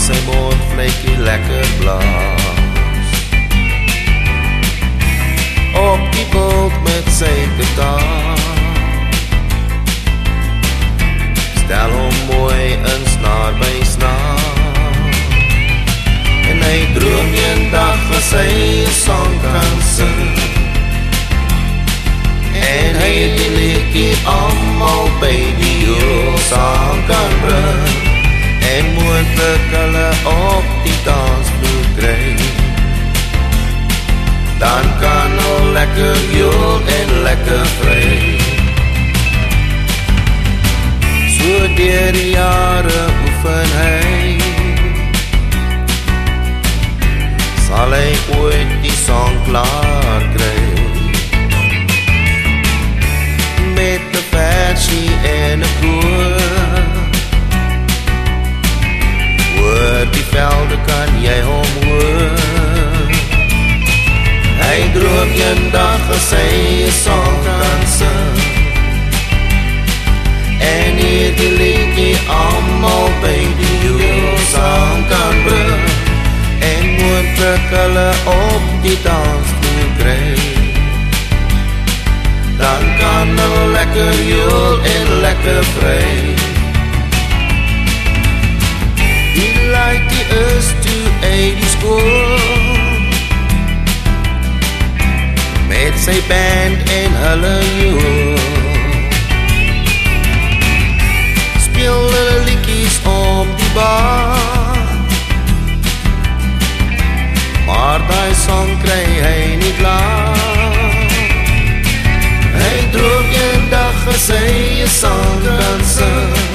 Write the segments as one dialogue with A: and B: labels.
A: sy mondvletjie lekker blaas. Op die bult met sy gitaar, stel hom mooi in snaar by snaar, en hy droom eendag as hy 'n song kan sing, en hy die liedjie almal by die jol saam kan bring, en moontlik hulle op die dansvloer kry. Dan kan al lekker jol en lekker vry. So deur die jare oefen hy, sal hy ooit die song klaar kry. Met 'n versie en 'n koor, oor die velde kan jy hom hoor. Hy droom eendag as hy 'n song kan sing, en die liedjie almal by die jol saam kan bring, en moontlik hulle op die dansvloer kry. Dan kan hulle lekker jol en lekker vry. Die liedjie is toe 80's cool, met sy band en hulle jol, speel hulle liedjies om die bar, maar die song kry hy nie klaar. Hy droom eendag as hy 'n song kan sing,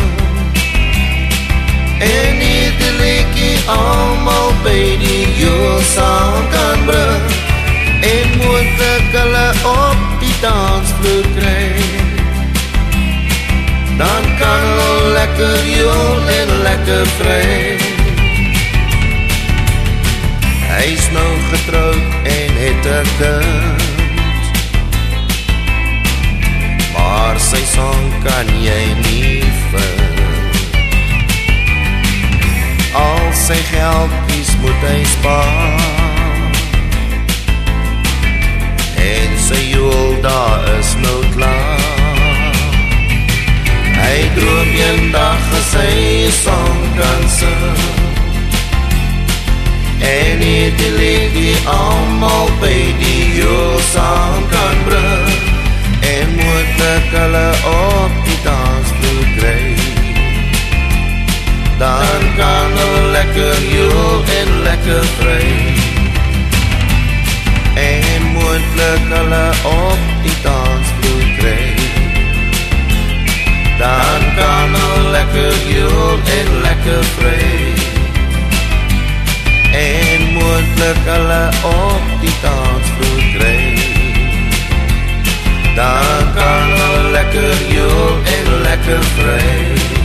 A: en die liedjie almal by die jol saam kan bring, en moontlik hulle op die dansvloer kry. Dan kan hulle lekker jol en lekker vry. Hy's nou getroud en het 'n kind, maar sy song kan jy nie vind. Al sy geldjies moet hy spaar, en sy jol daar is nou klaar. Hy droom eendag as hy 'n song kan sing, en die liedjie almal by die jol saam kan bring, en moontlik hulle op die dansvloer kry. Dan kan hulle lekker jol en lekker vry, en moontlik hulle op die dansvloer kry. Dan kan hulle lekker jol en lekker vry, en moontlik hulle op die dansvloer kry. Dan kan hulle lekker jol en lekker vry.